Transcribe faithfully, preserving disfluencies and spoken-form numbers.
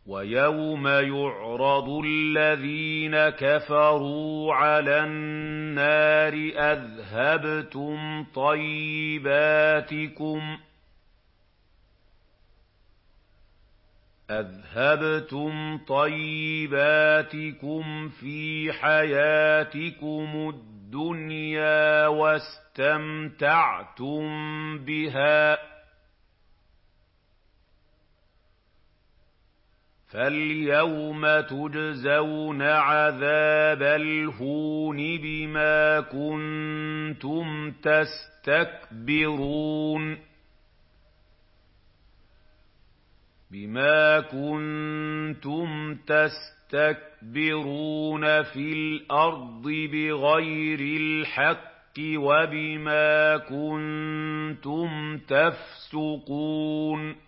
وَيَوْمَ يُعْرَضُ الَّذِينَ كَفَرُوا عَلَى النَّارِ أَذْهَبْتُمْ طَيِّبَاتِكُمْ أَذْهَبْتُمْ طَيِّبَاتِكُمْ فِي حَيَاتِكُمُ الدُّنْيَا وَاسْتَمْتَعْتُم بِهَا فَالْيَوْمَ تُجْزَوْنَ عَذَابَ الْهُونِ بِمَا كُنتُمْ تَسْتَكْبِرُونَ بِمَا كُنتُمْ تَسْتَكْبِرُونَ فِي الْأَرْضِ بِغَيْرِ الْحَقِّ وَبِمَا كُنتُمْ تَفْسُقُونَ